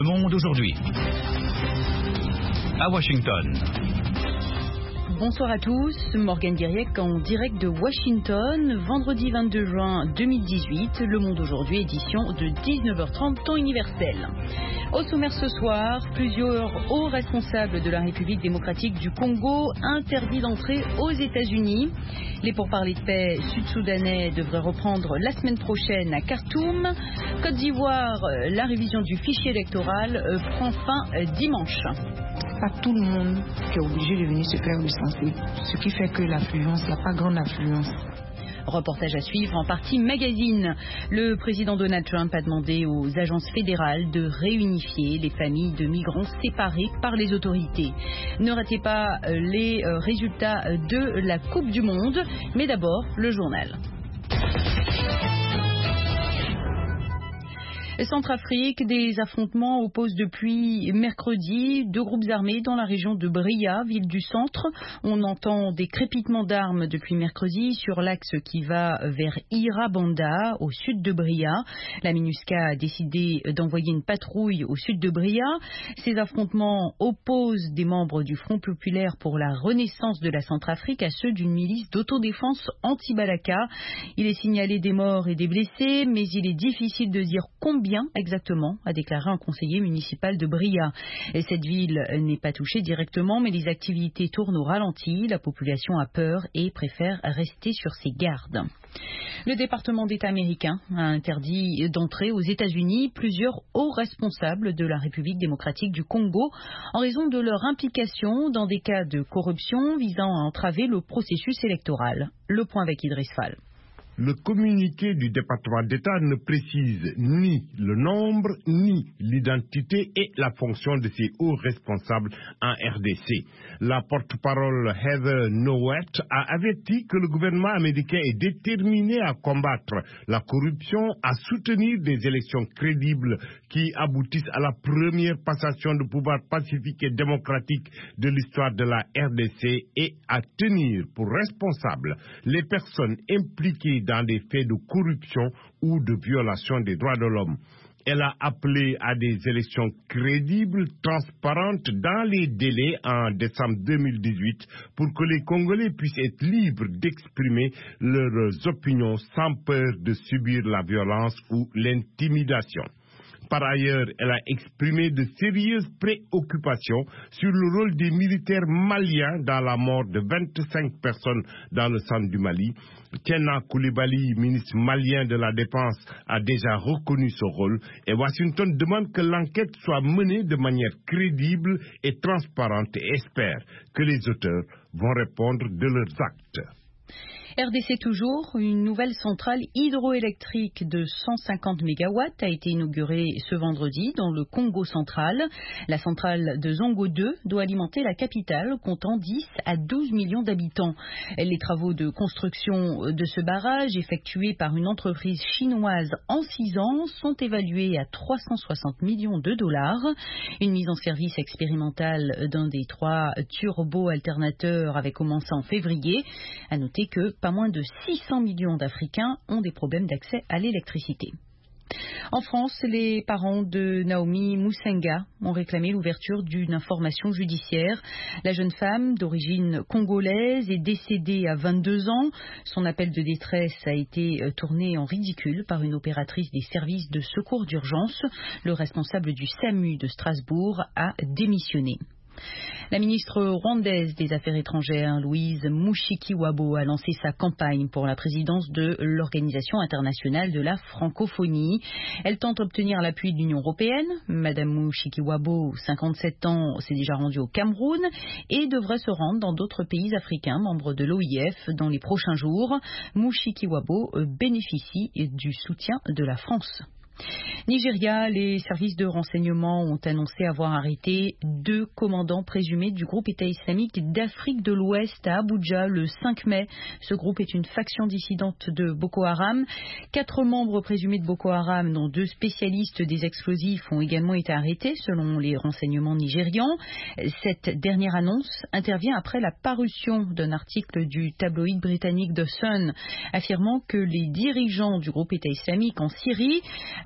Le Monde aujourd'hui. À Washington. Bonsoir à tous, Morgane Guiriec en direct de Washington, vendredi 22 juin 2018, Le Monde aujourd'hui, édition de 19h30, temps universel. Au sommaire ce soir, plusieurs hauts responsables de la République démocratique du Congo interdits d'entrer aux États-Unis. Les pourparlers de paix sud-soudanais devraient reprendre la semaine prochaine à Khartoum. Côte d'Ivoire, la révision du fichier électoral prend fin dimanche. Pas tout le monde qui est obligé de venir se faire recenser, ce qui fait que l'affluence, il n'y a pas grande affluence. Reportage à suivre en partie magazine. Le président Donald Trump a demandé aux agences fédérales de réunifier les familles de migrants séparées par les autorités. Ne ratez pas les résultats de la Coupe du Monde, mais d'abord le journal. Centrafrique, des affrontements opposent depuis mercredi deux groupes armés dans la région de Bria, ville du centre. On entend des crépitements d'armes depuis mercredi sur l'axe qui va vers Irabanda, au sud de Bria. La MINUSCA a décidé d'envoyer une patrouille au sud de Bria. Ces affrontements opposent des membres du Front populaire pour la renaissance de la Centrafrique à ceux d'une milice d'autodéfense anti-Balaka. Il est signalé des morts et des blessés, mais il est difficile de dire combien exactement, a déclaré un conseiller municipal de Bria. Et cette ville n'est pas touchée directement, mais les activités tournent au ralenti. La population a peur et préfère rester sur ses gardes. Le département d'État américain a interdit d'entrer aux États-Unis plusieurs hauts responsables de la République démocratique du Congo en raison de leur implication dans des cas de corruption visant à entraver le processus électoral. Le point avec Idriss Fall. Le communiqué du département d'État ne précise ni le nombre, ni l'identité et la fonction de ces hauts responsables en RDC. La porte-parole Heather Nauert a averti que le gouvernement américain est déterminé à combattre la corruption, à soutenir des élections crédibles qui aboutissent à la première passation de pouvoir pacifique et démocratique de l'histoire de la RDC et à tenir pour responsables les personnes impliquées dans des faits de corruption ou de violation des droits de l'homme. Elle a appelé à des élections crédibles, transparentes dans les délais en décembre 2018 pour que les Congolais puissent être libres d'exprimer leurs opinions sans peur de subir la violence ou l'intimidation. Par ailleurs, elle a exprimé de sérieuses préoccupations sur le rôle des militaires maliens dans la mort de 25 personnes dans le centre du Mali. Tiena Coulibaly, ministre malien de la Défense, a déjà reconnu ce rôle et Washington demande que l'enquête soit menée de manière crédible et transparente et espère que les auteurs vont répondre de leurs actes. RDC toujours, une nouvelle centrale hydroélectrique de 150 MW a été inaugurée ce vendredi dans le Congo central. La centrale de Zongo 2 doit alimenter la capitale comptant 10 à 12 millions d'habitants. Les travaux de construction de ce barrage effectués par une entreprise chinoise en 6 ans sont évalués à 360 millions de dollars. Une mise en service expérimentale d'un des 3 turbo-alternateurs avait commencé en février. À noter que pas moins de 600 millions d'Africains ont des problèmes d'accès à l'électricité. En France, les parents de Naomi Musenga ont réclamé l'ouverture d'une information judiciaire. La jeune femme, d'origine congolaise, est décédée à 22 ans. Son appel de détresse a été tourné en ridicule par une opératrice des services de secours d'urgence. Le responsable du SAMU de Strasbourg a démissionné. La ministre rwandaise des Affaires étrangères, Louise Mushikiwabo, a lancé sa campagne pour la présidence de l'Organisation internationale de la francophonie. Elle tente d'obtenir l'appui de l'Union européenne. Madame Mushikiwabo, 57 ans, s'est déjà rendue au Cameroun et devrait se rendre dans d'autres pays africains, membres de l'OIF, dans les prochains jours. Mushikiwabo bénéficie du soutien de la France. Nigeria, les services de renseignement ont annoncé avoir arrêté 2 commandants présumés du groupe État islamique d'Afrique de l'Ouest à Abuja le 5 mai. Ce groupe est une faction dissidente de Boko Haram. 4 membres présumés de Boko Haram, dont 2 spécialistes des explosifs, ont également été arrêtés selon les renseignements nigérians. Cette dernière annonce intervient après la parution d'un article du tabloïd britannique The Sun affirmant que les dirigeants du groupe État islamique en Syrie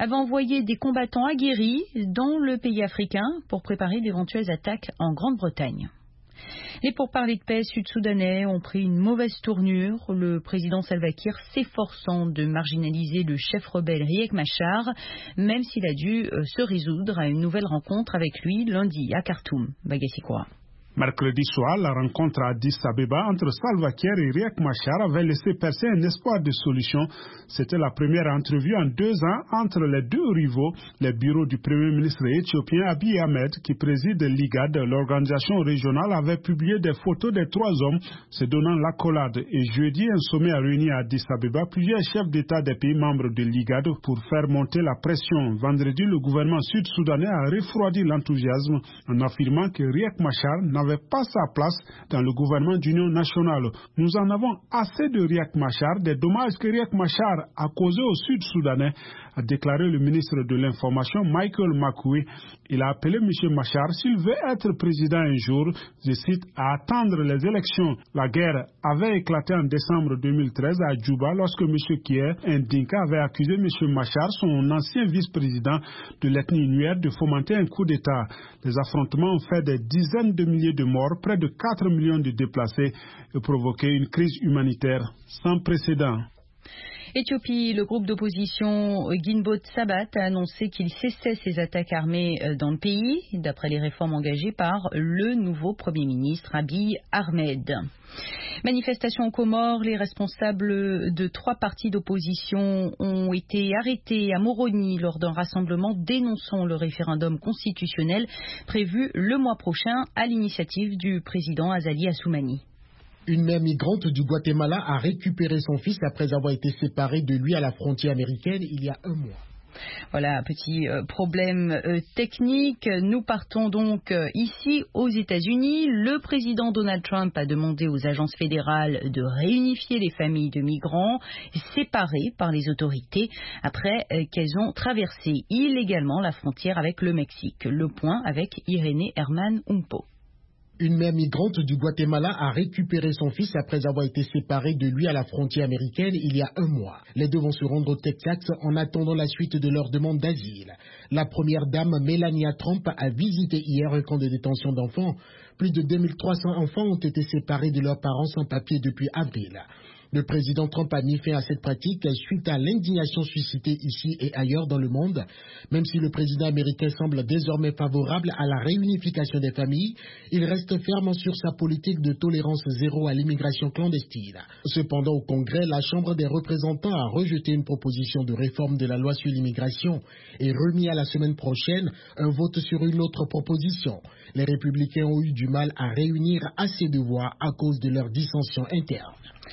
avait envoyé des combattants aguerris dans le pays africain pour préparer d'éventuelles attaques en Grande-Bretagne. Les pourparlers de paix sud-soudanais ont pris une mauvaise tournure, le président Salva Kiir s'efforçant de marginaliser le chef rebelle Riek Machar, même s'il a dû se résoudre à une nouvelle rencontre avec lui lundi à Khartoum. Bagassi Koura. Mercredi soir, la rencontre à Addis Abeba entre Salva Kiir et Riek Machar avait laissé percer un espoir de solution. C'était la première entrevue en 2 ans entre les deux rivaux. Le bureau du premier ministre éthiopien Abiy Ahmed, qui préside l'IGAD, l'organisation régionale, avait publié des photos des 3 hommes se donnant l'accolade. Et jeudi, un sommet a réuni à Addis Abeba plusieurs chefs d'État des pays membres de l'IGAD pour faire monter la pression. Vendredi, le gouvernement sud-soudanais a refroidi l'enthousiasme en affirmant que Riek Machar n'avait pas sa place dans le gouvernement d'union nationale. Nous en avons assez de Riek Machar, des dommages que Riek Machar a causés aux Sud-Soudanais, a déclaré le ministre de l'Information Michael Makuei. Il a appelé M. Machar, s'il veut être président un jour, je cite, à attendre les élections. La guerre avait éclaté en décembre 2013 à Djouba lorsque M. Kiir, un Dinka, avait accusé M. Machar, son ancien vice-président de l'ethnie nuer, de fomenter un coup d'État. Les affrontements ont fait des dizaines de milliers de morts, près de 4 millions de déplacés et provoqué une crise humanitaire sans précédent. Éthiopie, le groupe d'opposition Ginbot Sabat a annoncé qu'il cessait ses attaques armées dans le pays, d'après les réformes engagées par le nouveau Premier ministre Abiy Ahmed. Manifestation aux Comores, les responsables de 3 partis d'opposition ont été arrêtés à Moroni lors d'un rassemblement dénonçant le référendum constitutionnel prévu le mois prochain à l'initiative du président Azali Assoumani. Une mère migrante du Guatemala a récupéré son fils après avoir été séparée de lui à la frontière américaine il y a 1 mois. Voilà, petit problème technique. Nous partons donc ici aux États-Unis. Le président Donald Trump a demandé aux agences fédérales de réunifier les familles de migrants séparées par les autorités après qu'elles ont traversé illégalement la frontière avec le Mexique. Le point avec Irénée Herman Umpo. Une mère migrante du Guatemala a récupéré son fils après avoir été séparée de lui à la frontière américaine il y a 1 mois. Les deux vont se rendre au Texas en attendant la suite de leur demande d'asile. La première dame, Melania Trump, a visité hier un camp de détention d'enfants. Plus de 2300 enfants ont été séparés de leurs parents sans papier depuis avril. Le président Trump a mis fin à cette pratique suite à l'indignation suscitée ici et ailleurs dans le monde. Même si le président américain semble désormais favorable à la réunification des familles, il reste ferme sur sa politique de tolérance zéro à l'immigration clandestine. Cependant, au Congrès, la Chambre des représentants a rejeté une proposition de réforme de la loi sur l'immigration et remis à la semaine prochaine un vote sur une autre proposition. Les républicains ont eu du mal à réunir assez de voix à cause de leurs dissensions internes.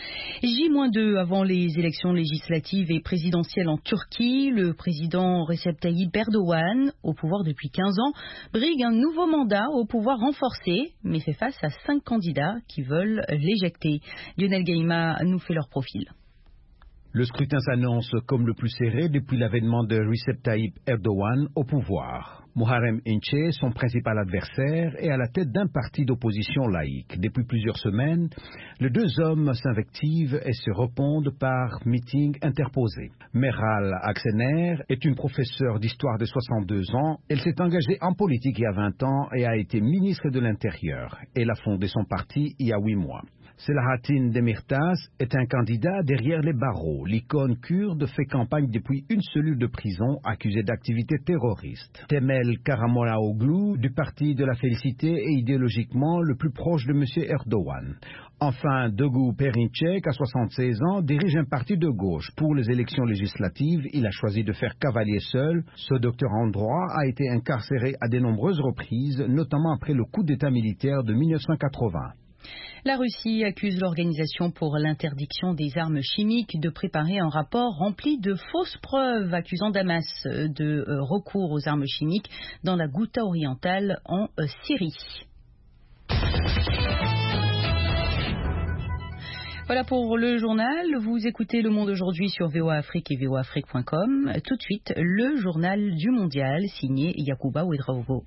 J-2 avant les élections législatives et présidentielles en Turquie, le président Recep Tayyip Erdogan, au pouvoir depuis 15 ans, brigue un nouveau mandat au pouvoir renforcé, mais fait face à 5 candidats qui veulent l'éjecter. Lionel Gaïma nous fait leur profil. Le scrutin s'annonce comme le plus serré depuis l'avènement de Recep Tayyip Erdogan au pouvoir. Muharrem Ince, son principal adversaire, est à la tête d'un parti d'opposition laïque. Depuis plusieurs semaines, les deux hommes s'invectivent et se répondent par meetings interposés. Meral Aksener est une professeure d'histoire de 62 ans. Elle s'est engagée en politique il y a 20 ans et a été ministre de l'Intérieur. Elle a fondé son parti il y a 8 mois. Selahattin Demirtas est un candidat derrière les barreaux. L'icône kurde fait campagne depuis une cellule de prison accusée d'activité terroriste. Temel Karamollaoğlu du parti de la Félicité est idéologiquement le plus proche de M. Erdogan. Enfin, Dögu Perinçek, à 76 ans, dirige un parti de gauche. Pour les élections législatives, il a choisi de faire cavalier seul. Ce docteur en droit a été incarcéré à de nombreuses reprises, notamment après le coup d'État militaire de 1980. La Russie accuse l'Organisation pour l'interdiction des armes chimiques de préparer un rapport rempli de fausses preuves accusant Damas de recours aux armes chimiques dans la Ghouta orientale en Syrie. Voilà pour le journal. Vous écoutez Le Monde aujourd'hui sur VOA Afrique et voaafrique.com. Tout de suite, le journal du mondial signé Yacouba Ouedraogo.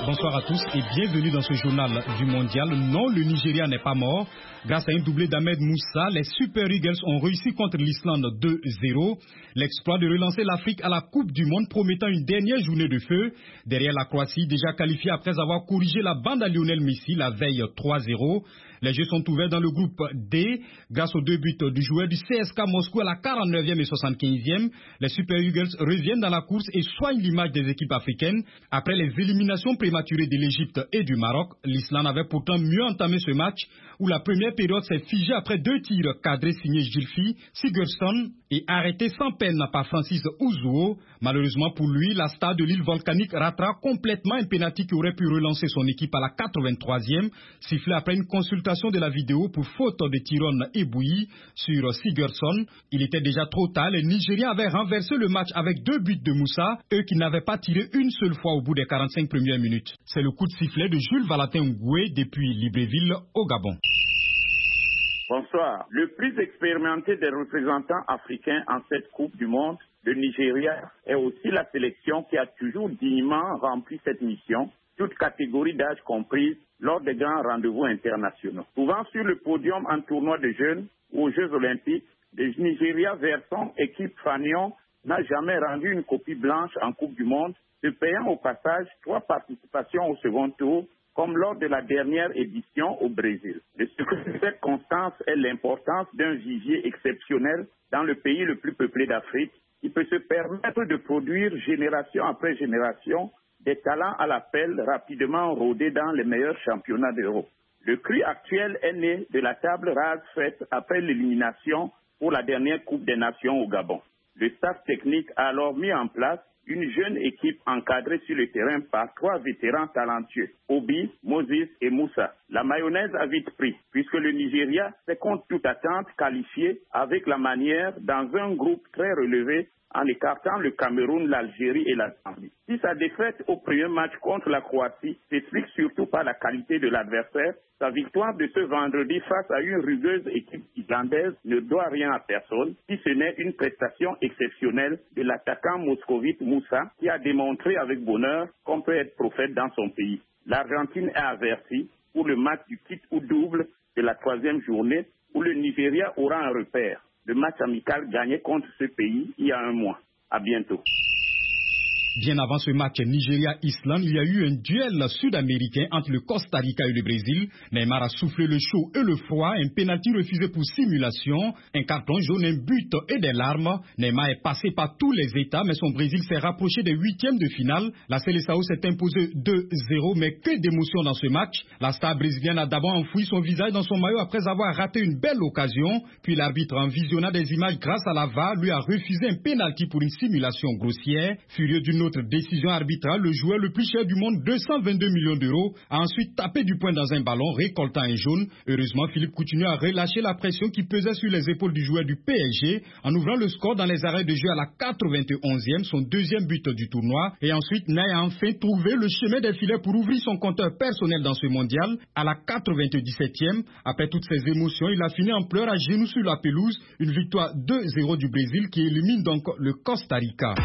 Bonsoir à tous et bienvenue dans ce journal du mondial. Non, le Nigeria n'est pas mort. Grâce à un doublé d'Ahmed Moussa, les Super Eagles ont réussi contre l'Islande 2-0. L'exploit de relancer l'Afrique à la Coupe du Monde promettant une dernière journée de feu. Derrière la Croatie, déjà qualifiée après avoir corrigé la bande à Lionel Messi la veille 3-0. Les jeux sont ouverts dans le groupe D. Grâce aux 2 buts du joueur du CSKA Moscou à la 49e et 75e, les Super Eagles reviennent dans la course et soignent l'image des équipes africaines. Après les éliminations prématurées de l'Égypte et du Maroc, l'Islande avait pourtant mieux entamé ce match où la première période s'est figée après 2 tirs cadrés signés Gylfi, Sigurdsson et arrêtés sans peine par Francis Uzuo. Malheureusement pour lui, la star de l'île volcanique ratera complètement un pénalty qui aurait pu relancer son équipe à la 83e, sifflé après une consultation de la vidéo pour faute de Tyrone Ebouyi sur Sigurdsson. Il était déjà trop tard, les Nigériens avaient renversé le match avec 2 buts de Moussa, eux qui n'avaient pas tiré une seule fois au bout des 45 premières minutes. C'est le coup de sifflet de Jules Valentin Ngoué depuis Libreville au Gabon. Bonsoir. Le plus expérimenté des représentants africains en cette Coupe du Monde, le Nigeria, est aussi la sélection qui a toujours dignement rempli cette mission, toutes catégories d'âge comprises, lors des grands rendez-vous internationaux. Souvent sur le podium en tournoi de jeunes ou aux Jeux Olympiques, le Nigeria versant équipe Fanion n'a jamais rendu une copie blanche en Coupe du Monde, se payant au passage 3 participations au second tour, comme lors de la dernière édition au Brésil. Le secret de cette constance est l'importance d'un vivier exceptionnel dans le pays le plus peuplé d'Afrique, qui peut se permettre de produire génération après génération des talents à l'appel rapidement rodés dans les meilleurs championnats d'Europe. Le cri actuel est né de la table rase faite après l'élimination pour la dernière Coupe des Nations au Gabon. Le staff technique a alors mis en place une jeune équipe encadrée sur le terrain par 3 vétérans talentueux, Obi, Moses et Moussa. La mayonnaise a vite pris, puisque le Nigeria s'est contre toute attente qualifié avec la manière dans un groupe très relevé en écartant le Cameroun, l'Algérie et la Zambie. Si sa défaite au premier match contre la Croatie s'explique surtout par la qualité de l'adversaire, sa victoire de ce vendredi face à une rugueuse équipe islandaise ne doit rien à personne, si ce n'est une prestation exceptionnelle de l'attaquant moscovite Moussa, qui a démontré avec bonheur qu'on peut être prophète dans son pays. L'Argentine est avertie pour le match du kit ou double de la 3e journée, où le Nigeria aura un repère. Le match amical gagné contre ce pays il y a un mois. À bientôt. Bien avant ce match Nigeria-Islande, il y a eu un duel sud-américain entre le Costa Rica et le Brésil. Neymar a soufflé le chaud et le froid, un pénalty refusé pour simulation, un carton jaune, un but et des larmes. Neymar est passé par tous les états, mais son Brésil s'est rapproché des 8e de finale. La Seleção s'est imposée 2-0, mais que d'émotion dans ce match. La star brésilienne a d'abord enfoui son visage dans son maillot après avoir raté une belle occasion. Puis l'arbitre, en visionnant des images grâce à la VAR, lui a refusé un pénalty pour une simulation grossière. Furieux d'une autre décision arbitrale, le joueur le plus cher du monde, 222 millions d'euros, a ensuite tapé du poing dans un ballon, récoltant un jaune. Heureusement, Philippe Coutinho a relâché la pression qui pesait sur les épaules du joueur du PSG en ouvrant le score dans les arrêts de jeu à la 91e, son 2e but du tournoi. Et ensuite, Ney a enfin trouvé le chemin des filets pour ouvrir son compteur personnel dans ce mondial. À la 97e, après toutes ces émotions, il a fini en pleurs à genoux sur la pelouse. Une victoire 2-0 du Brésil qui élimine donc le Costa Rica.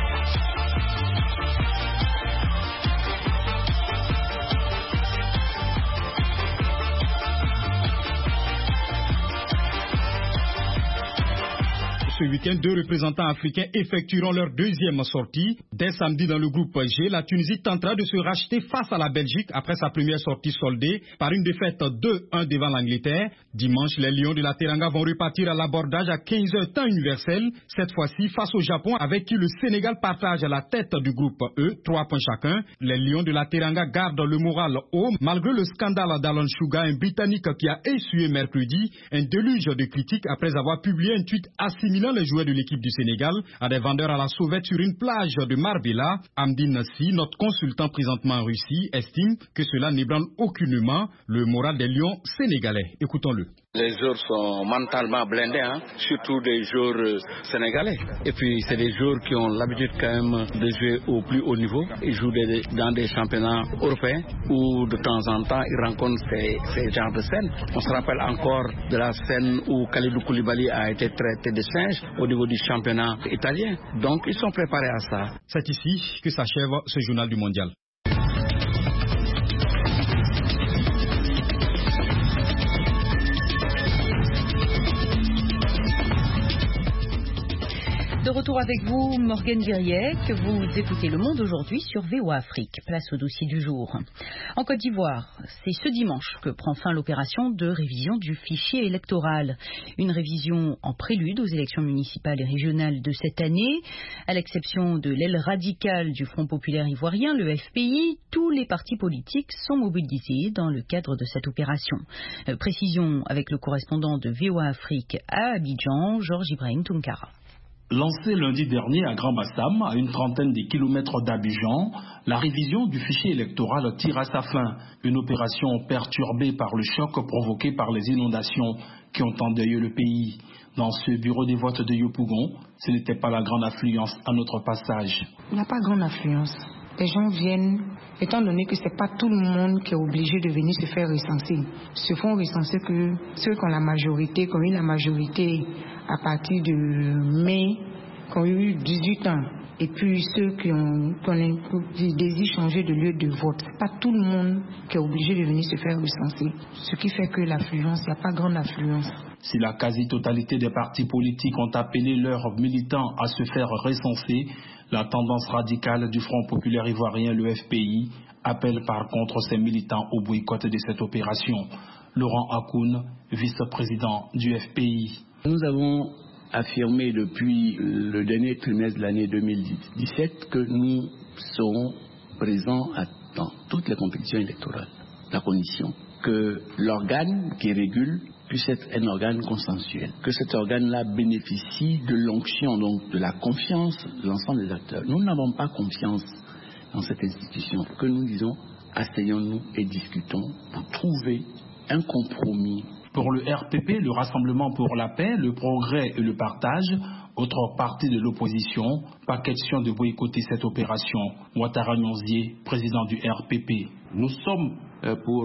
Ce week-end, 2 représentants africains effectueront leur 2e sortie. Dès samedi dans le groupe G, la Tunisie tentera de se racheter face à la Belgique après sa première sortie soldée par une défaite 2-1 devant l'Angleterre. Dimanche, les Lions de la Teranga vont repartir à l'abordage à 15h temps universel, cette fois-ci face au Japon avec qui le Sénégal partage la tête du groupe E, 3 points chacun. Les Lions de la Teranga gardent le moral haut malgré le scandale d'Alan Sugar, un Britannique qui a essuyé mercredi un déluge de critiques après avoir publié un tweet assimilant les joueurs de l'équipe du Sénégal à des vendeurs à la sauvette sur une plage de Marbella. Amdine Nassi, notre consultant présentement en Russie, estime que cela n'ébranle aucunement le moral des Lions sénégalais. Écoutons-le. Les joueurs sont mentalement blindés, surtout des joueurs sénégalais. Et puis c'est des joueurs qui ont l'habitude quand même de jouer au plus haut niveau. Ils jouent dans des championnats européens où de temps en temps ils rencontrent ces genres de scènes. On se rappelle encore de la scène où Kalidou Koulibaly a été traité de singe au niveau du championnat italien. Donc ils sont préparés à ça. C'est ici que s'achève ce journal du mondial. De retour avec vous, Morgane Viriec. Vous écoutez Le Monde aujourd'hui sur VOA Afrique. Place au dossier du jour. En Côte d'Ivoire, c'est ce dimanche que prend fin l'opération de révision du fichier électoral. Une révision en prélude aux élections municipales et régionales de cette année. À l'exception de l'aile radicale du Front populaire ivoirien, le FPI, tous les partis politiques sont mobilisés dans le cadre de cette opération. Précision avec le correspondant de VOA Afrique à Abidjan, Georges Ibrahim Tunkara. Lancée lundi dernier à Grand Bassam, à une trentaine de kilomètres d'Abidjan, la révision du fichier électoral tire à sa fin. Une opération perturbée par le choc provoqué par les inondations qui ont endeuillé le pays. Dans ce bureau des votes de Yopougon, ce n'était pas la grande affluence à notre passage. Il n'y a pas grande affluence. Les gens viennent, étant donné que ce n'est pas tout le monde qui est obligé de venir se faire recenser. Se font recenser que ceux qui ont la majorité, qui ont eu la majorité à partir de mai, qui ont eu 18 ans, et puis ceux qui désirent changer de lieu de vote. Ce n'est pas tout le monde qui est obligé de venir se faire recenser. Ce qui fait que l'affluence, il n'y a pas grande affluence. Si la quasi-totalité des partis politiques ont appelé leurs militants à se faire recenser, la tendance radicale du Front populaire ivoirien, le FPI, appelle par contre ses militants au boycott de cette opération. Laurent Akoun, vice-président du FPI. Nous avons affirmé depuis le dernier trimestre de l'année 2017 que nous serons présents dans toutes les compétitions électorales. La condition que l'organe qui régule puisse être un organe consensuel, que cet organe-là bénéficie de l'onction, donc de la confiance de l'ensemble des acteurs. Nous n'avons pas confiance dans cette institution. Que nous disons, asseyons-nous et discutons pour trouver un compromis. Pour le RPP, le Rassemblement pour la paix, le progrès et le partage, autre parti de l'opposition, pas question de boycotter cette opération. Ouattara Nyonzié, président du RPP. Nous sommes pour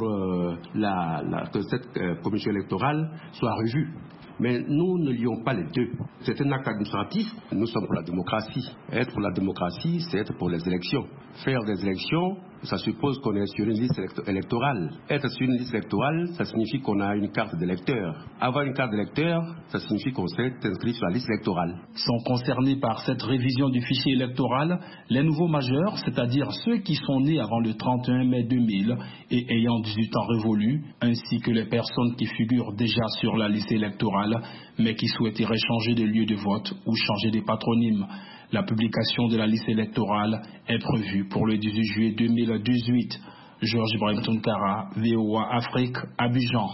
que cette commission électorale soit revue. Mais nous ne lions pas les deux. C'est un acte administratif. Nous sommes pour la démocratie. Être pour la démocratie, c'est être pour les élections. Faire des élections, ça suppose qu'on est sur une liste électorale. Être sur une liste électorale, ça signifie qu'on a une carte d'électeur. Avoir une carte d'électeur, ça signifie qu'on s'est inscrit sur la liste électorale. Sont concernés par cette révision du fichier électoral les nouveaux majeurs, c'est-à-dire ceux qui sont nés avant le 31 mai 2000 et ayant 18 ans révolus, ainsi que les personnes qui figurent déjà sur la liste électorale, mais qui souhaiteraient changer de lieu de vote ou changer de patronyme. La publication de la liste électorale est prévue pour le 18 juillet 2018. Georges Ibrahim Tunkara, VOA Afrique, Abidjan.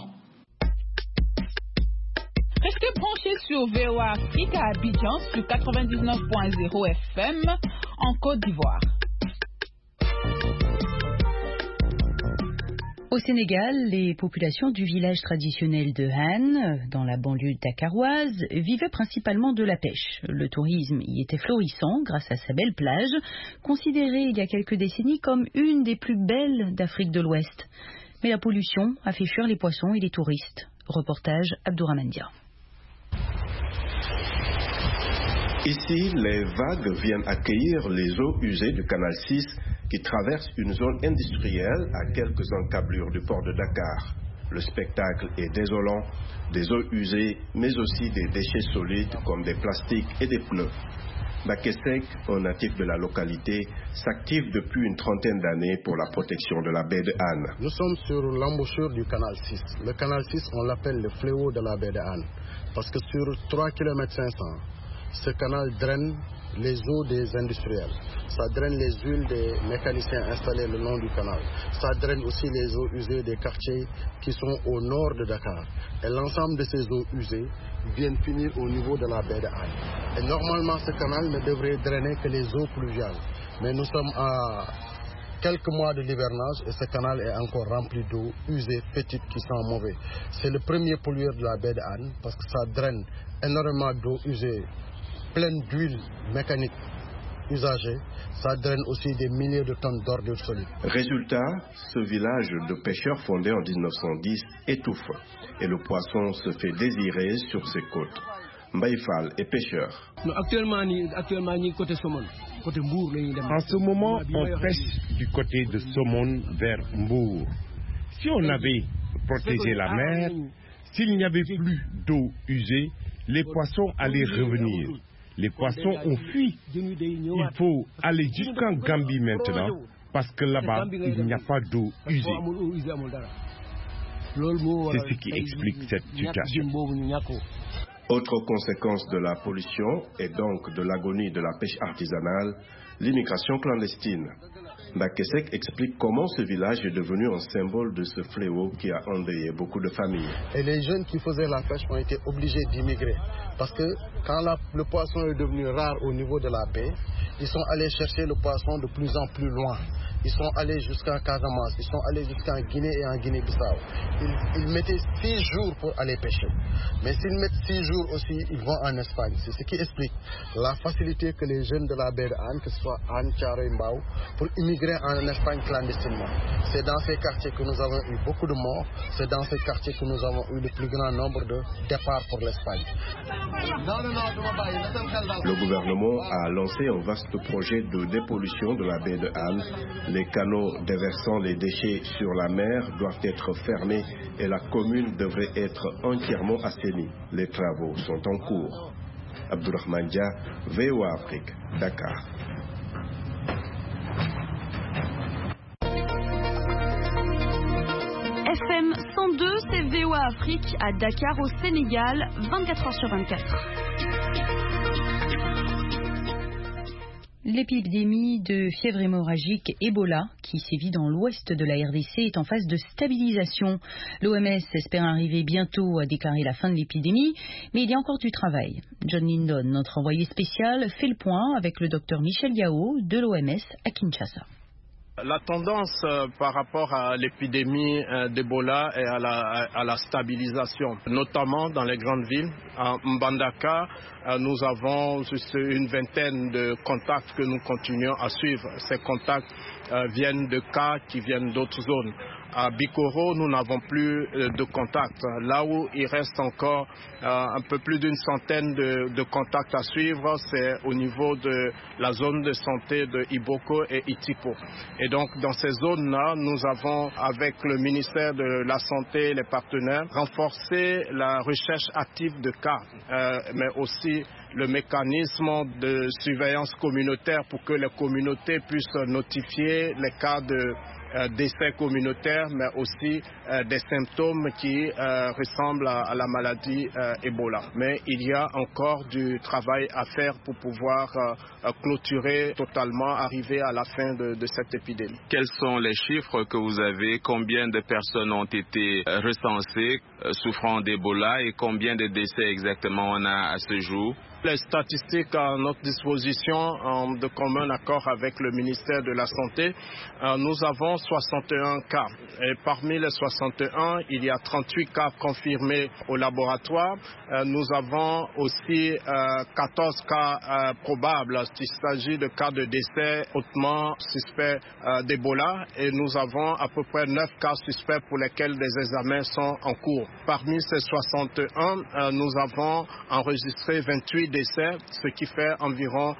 Restez branchés sur VOA Afrique à Abidjan sur 99.0 FM en Côte d'Ivoire. Au Sénégal, les populations du village traditionnel de Han, dans la banlieue dakaroise, vivaient principalement de la pêche. Le tourisme y était florissant grâce à sa belle plage, considérée il y a quelques décennies comme une des plus belles d'Afrique de l'Ouest. Mais la pollution a fait fuir les poissons et les touristes. Reportage Abdourahmane Dia. Ici, les vagues viennent accueillir les eaux usées du canal 6 qui traverse une zone industrielle à quelques encablures du port de Dakar. Le spectacle est désolant, des eaux usées, mais aussi des déchets solides comme des plastiques et des pneus. Bakesek, un natif de la localité, s'active depuis une trentaine d'années pour la protection de la baie de Han. Nous sommes sur l'embouchure du canal 6. Le canal 6, on l'appelle le fléau de la baie de Han, parce que sur 3,5 km, ce canal draine les eaux des industriels. Ça draine les huiles des mécaniciens installés le long du canal. Ça draine aussi les eaux usées des quartiers qui sont au nord de Dakar. Et l'ensemble de ces eaux usées viennent finir au niveau de la baie de Han. Et normalement, ce canal ne devrait drainer que les eaux pluviales. Mais nous sommes à quelques mois de l'hivernage et ce canal est encore rempli d'eau usée, petite, qui sent mauvais. C'est le premier pollueur de la baie de Han parce que ça draine énormément d'eau usée, pleine d'huile mécanique usagée. Ça draine aussi des milliers de tonnes d'ordures solides. Résultat, ce village de pêcheurs fondé en 1910 étouffe et le poisson se fait désirer sur ses côtes. Mbaïfal est pêcheur. Actuellement, côté Somone, côté Mbour. En ce moment, on pêche du côté de Somone vers Mbour. Si on avait protégé la mer, s'il n'y avait plus d'eau usée, les poissons allaient revenir. Les poissons ont fui. Il faut aller jusqu'en Gambie maintenant parce que là-bas, il n'y a pas d'eau usée. C'est ce qui explique cette situation. Autre conséquence de la pollution et donc de l'agonie de la pêche artisanale, l'immigration clandestine. Bakesek explique comment ce village est devenu un symbole de ce fléau qui a endeuillé beaucoup de familles. Et les jeunes qui faisaient la pêche ont été obligés d'immigrer. Parce que quand le poisson est devenu rare au niveau de la baie, ils sont allés chercher le poisson de plus en plus loin. Ils sont allés jusqu'à Casamance, ils sont allés jusqu'en Guinée et en Guinée-Bissau. Ils mettaient 6 jours pour aller pêcher. Mais s'ils mettent 6 jours aussi, ils vont en Espagne. C'est ce qui explique la facilité que les jeunes de la baie de Hann, que ce soit Hann, Thiaroye, Mbao, pour immigrer en Espagne clandestinement. C'est dans ces quartiers que nous avons eu beaucoup de morts. C'est dans ces quartiers que nous avons eu le plus grand nombre de départs pour l'Espagne. Le gouvernement a lancé un vaste projet de dépollution de la baie de Hann. Les canaux déversant les déchets sur la mer doivent être fermés et la commune devrait être entièrement assainie. Les travaux sont en cours. Abdourahmane Dia, VOA Afrique, Dakar. FM 102, c'est VOA Afrique à Dakar au Sénégal, 24h/24. L'épidémie de fièvre hémorragique Ebola, qui sévit dans l'ouest de la RDC, est en phase de stabilisation. L'OMS espère arriver bientôt à déclarer la fin de l'épidémie, mais il y a encore du travail. John Lindon, notre envoyé spécial, fait le point avec le docteur Michel Yao de l'OMS à Kinshasa. La tendance par rapport à l'épidémie d'Ebola est à la stabilisation, notamment dans les grandes villes. À Mbandaka, nous avons juste une vingtaine de contacts que nous continuons à suivre. Ces contacts viennent de cas qui viennent d'autres zones. À Bikoro, nous n'avons plus de contacts. Là où il reste encore un peu plus d'une centaine de contacts à suivre, c'est au niveau de la zone de santé de Iboko et Itipo. Et donc, dans ces zones-là, nous avons, avec le ministère de la Santé et les partenaires, renforcé la recherche active de cas, mais aussi le mécanisme de surveillance communautaire pour que les communautés puissent notifier les cas de décès communautaires, mais aussi des symptômes qui ressemblent à la maladie Ebola. Mais il y a encore du travail à faire pour pouvoir clôturer totalement, arriver à la fin de cette épidémie. Quels sont les chiffres que vous avez? Combien de personnes ont été recensées souffrant d'Ebola et combien de décès exactement on a à ce jour? Les statistiques à notre disposition, de commun accord avec le ministère de la Santé, nous avons 61 cas. Et parmi les 61, il y a 38 cas confirmés au laboratoire. Nous avons aussi 14 cas probables. Il s'agit de cas de décès hautement suspects d'Ebola. Et nous avons à peu près 9 cas suspects pour lesquels des examens sont en cours. Parmi ces 61, nous avons enregistré 28 décès, ce qui fait environ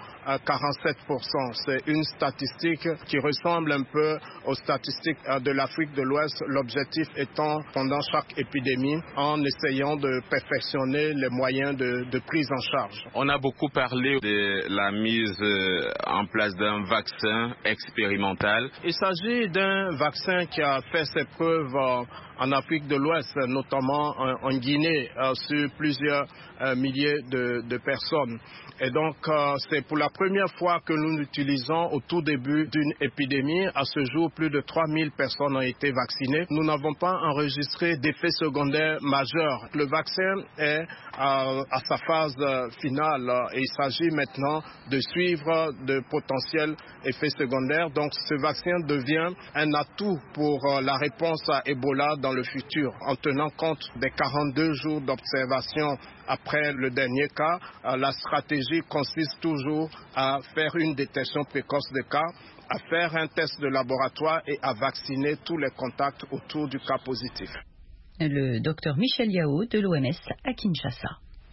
47%. C'est une statistique qui ressemble un peu aux statistiques de l'Afrique de l'Ouest, l'objectif étant pendant chaque épidémie en essayant de perfectionner les moyens de prise en charge. On a beaucoup parlé de la mise en place d'un vaccin expérimental. Il s'agit d'un vaccin qui a fait ses preuves en Afrique de l'Ouest, notamment en Guinée, sur plusieurs milliers de personnes. Et donc, c'est pour la première fois que nous l'utilisons au tout début d'une épidémie. À ce jour, plus de 3000 personnes ont été vaccinées. Nous n'avons pas enregistré d'effets secondaires majeurs. Le vaccin est à sa phase finale et il s'agit maintenant de suivre de potentiels effets secondaires. Donc, ce vaccin devient un atout pour la réponse à Ebola dans le futur, en tenant compte des 42 jours d'observation après le dernier cas. La stratégie consiste toujours à faire une détection précoce des cas, à faire un test de laboratoire et à vacciner tous les contacts autour du cas positif. Le docteur Michel Yao de l'OMS à Kinshasa.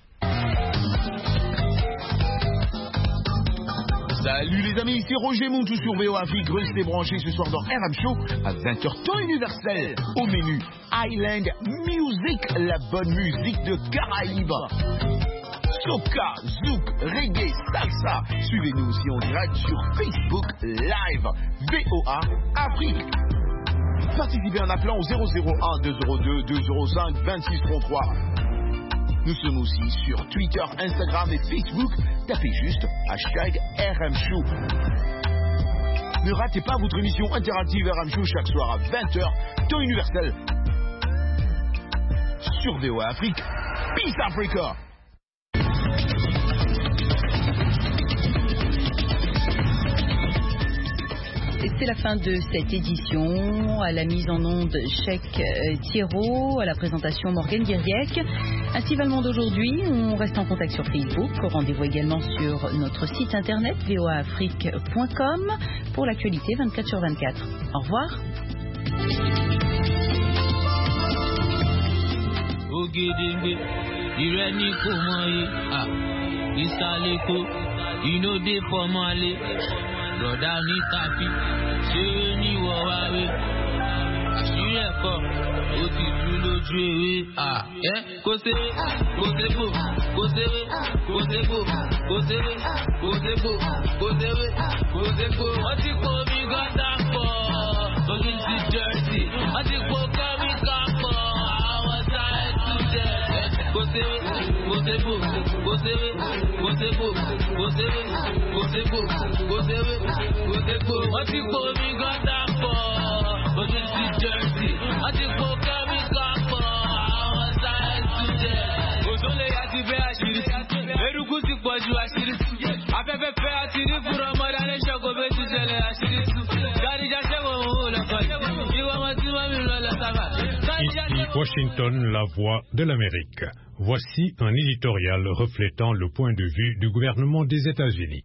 Salut les amis, ici Roger Montou sur VOA Afrique. Restez branchés ce soir dans Arab Show à 20h temps universel. Au menu, Island Music, la bonne musique de Caraïbes. soca, zouk, reggae, salsa. Suivez-nous aussi en direct sur Facebook Live, VOA Afrique. Participez en appelant au 001 202 205 2633. Nous sommes aussi sur Twitter, Instagram et Facebook. Tapez juste #RMShow. Ne ratez pas votre émission interactive RM Show chaque soir à 20h, temps universel. Sur VOA Afrique. Peace Africa! C'est la fin de cette édition. À la mise en onde, Cheikh Thiero, à la présentation, Morgane Guirriec. Ainsi va le monde aujourd'hui. On reste en contact sur Facebook. Rendez-vous également sur notre site internet voaafrique.com pour l'actualité 24/24. Au revoir. Broda ni tapi, ṣe ni wọ́n wá wé. Àṣírí ẹ̀kọ́, ó ti tú lójú ewé. Kó ṣeré, kó ṣébò, kó ṣeré, kó ṣébò, kó ṣeré, kó ṣébò, kó ṣeré, kó ṣébò. Wọ́n ti kó mi gọ́tà pọ̀, ojú ti jẹ́rìsì. Wọ́n ti kó kẹ́míkà pọ̀, àwọn sáyẹ́ ti jẹ́. Kó ṣeré, kó ṣébò, kó ṣeré, kó ṣébò, kó ṣeré, kó ṣébò, kó ṣeré. Wọ́n ti kó mi gọ́tà pọ̀, ojú ti jẹ́rìsì. Wọ́n ti kó kẹ́míkà pọ̀, àwọn sáyẹ́ǹsì jẹ́. Òṣòlè àti bẹ́ àṣírí sí. Eruku ti pọ̀ ju àṣírí sí. Afẹ́fẹ́ fẹ́ àti rí fúnra ọmọdé ní ṣọ́kò bẹ́ẹ̀ ti ṣẹlẹ̀ àṣírí sí. Gàdíjà ṣẹ́wọ̀n òun lọ́kọ̀ yìí. Ìwọ ọmọ tí wọ́n mi lọ sábà. Ici Washington, la voix de l'Amérique. Voici un éditorial reflétant le point de vue du gouvernement des États-Unis.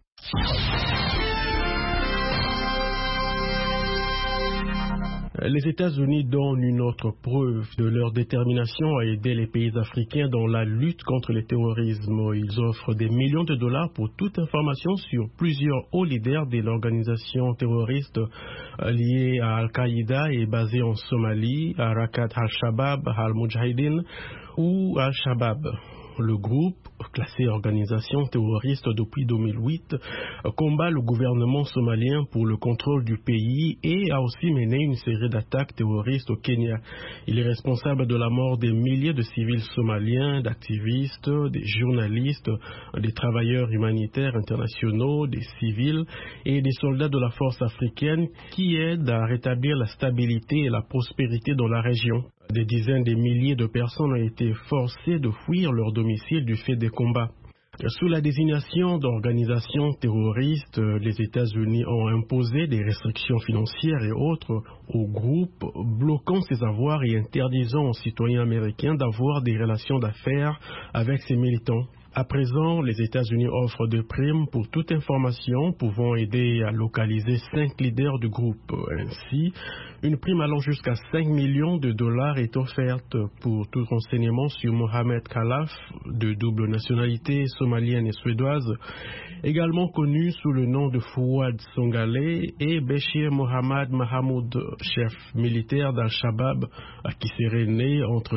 Les États-Unis donnent une autre preuve de leur détermination à aider les pays africains dans la lutte contre le terrorisme. Ils offrent des millions de dollars pour toute information sur plusieurs hauts leaders de l'organisation terroriste liée à Al-Qaïda et basée en Somalie, Harakat al-Shabaab al-Mujahideen ou Al-Shabaab. Le groupe, classé organisation terroriste depuis 2008, combat le gouvernement somalien pour le contrôle du pays et a aussi mené une série d'attaques terroristes au Kenya. Il est responsable de la mort des milliers de civils somaliens, d'activistes, des journalistes, des travailleurs humanitaires internationaux, des civils et des soldats de la force africaine qui aident à rétablir la stabilité et la prospérité dans la région. Des dizaines de milliers de personnes ont été forcées de fuir leur domicile du fait des combats. Sous la désignation d'organisations terroristes, les États-Unis ont imposé des restrictions financières et autres aux groupes, bloquant ces avoirs et interdisant aux citoyens américains d'avoir des relations d'affaires avec ces militants. À présent, les États-Unis offrent des primes pour toute information pouvant aider à localiser 5 leaders du groupe. Ainsi, une prime allant jusqu'à 5 millions de dollars est offerte pour tout renseignement sur Mohamed Khalaf, de double nationalité somalienne et suédoise, également connu sous le nom de Fouad Songale, et Béchir Mohamed Mahamoud, chef militaire d'Al-Shabaab, qui serait né entre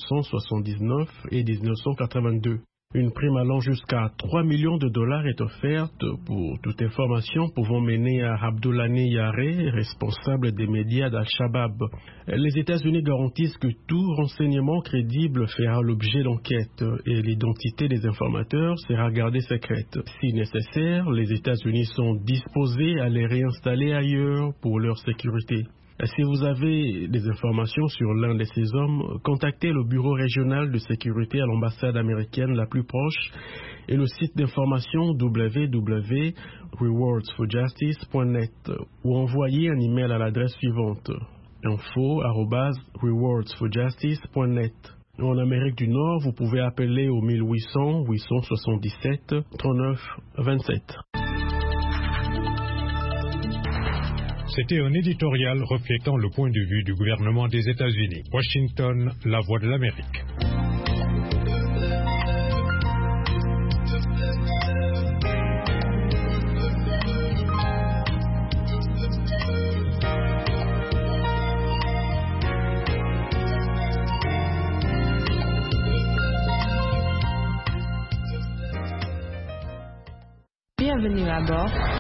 1979 et 1982. Une prime allant jusqu'à 3 millions de dollars est offerte pour toute information pouvant mener à Abdoulani Yare, responsable des médias d'Al-Shabaab. Les États-Unis garantissent que tout renseignement crédible fera l'objet d'enquête et l'identité des informateurs sera gardée secrète. Si nécessaire, les États-Unis sont disposés à les réinstaller ailleurs pour leur sécurité. Si vous avez des informations sur l'un de ces hommes, contactez le bureau régional de sécurité à l'ambassade américaine la plus proche et le site d'information www.rewardsforjustice.net ou envoyez un email à l'adresse suivante info@rewardsforjustice.net. En Amérique du Nord, vous pouvez appeler au 1800 877 39 27. C'était un éditorial reflétant le point de vue du gouvernement des États-Unis. Washington, la voix de l'Amérique. venue à bord.